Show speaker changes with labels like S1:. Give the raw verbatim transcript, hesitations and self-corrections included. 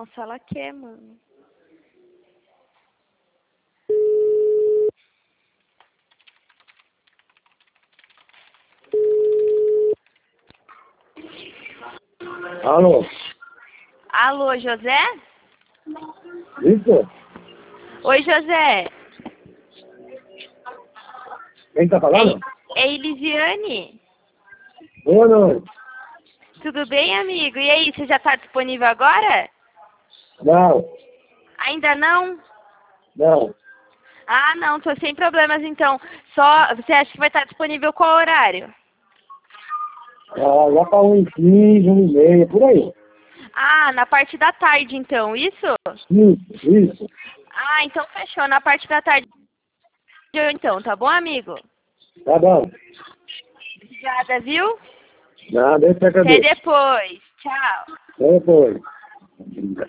S1: Nossa, ela quer, mano.
S2: Alô?
S1: Alô, José?
S2: Isso?
S1: Oi, José.
S2: Quem tá falando?
S1: É, é Elisiane.
S2: Boa noite.
S1: Tudo bem, amigo? E aí, você já tá disponível agora?
S2: Não,
S1: Ainda não?
S2: não.
S1: Ah, não, tô sem problemas então. Só, você acha que vai estar disponível qual horário?
S2: Ah, lá pra um e quinze, um e meia, por aí.
S1: Ah, na parte da tarde então, isso?
S2: Isso, isso.
S1: Ah, então fechou, na parte da tarde então, tá bom, amigo?
S2: Tá bom.
S1: Obrigada, viu?
S2: Nada, eu que
S1: Até
S2: agradeço.
S1: depois. Tchau.
S2: Até depois.